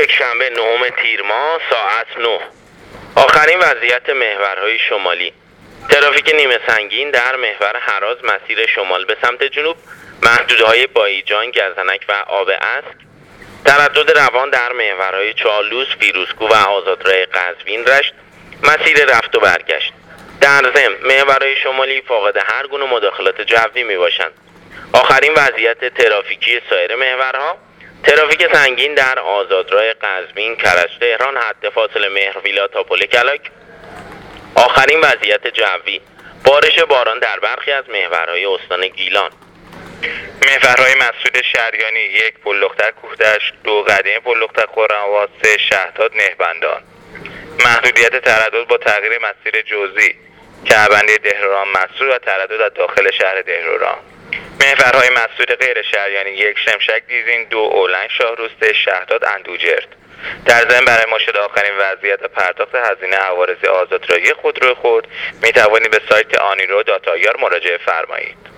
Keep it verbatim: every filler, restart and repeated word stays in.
یکشنبه نهم تیر ماه ساعت نه. آخرین وضعیت محورهای شمالی. ترافیک نیمه سنگین در محور هراز مسیر شمال به سمت جنوب، محدودهای باییجان، گزنک و آب اسک. تردد روان در محورهای چالوس، فیروزکوه و آزادراه قزوین رشت، مسیر رفت و برگشت. در ضمن محورهای شمالی فاقد هر گونه مداخلات جوی می باشند. آخرین وضعیت ترافیکی سایر محورها: ترافیک سنگین در آزادراه قزوین، کرج، تهران، حد فاصل مهرویلا تا پل کلاک. آخرین وضعیت جوی: بارش باران در برخی از محورهای استان گیلان. محورهای مسعود شریانی: یک پل لختر کوهدشت، دو قدیم پل لختر خرم‌آباد، سه شهداد نهبندان. محدودیت تردد با تغییر مسیر جزئی: کعبنده دهروران مسعود و تردد از داخل شهر دهروران. محورهای مسعود غیر شریانی: یک شمشک دیزین، دو اولنگ شاهروز، سه شهداد اندوجرد. در ضمن برای مشاهده آخرین وضعیت پرداخت هزینه عوارض آزادراهی خودروی خود می توانید به سایت آنیرو دات آی آر مراجعه فرمایید.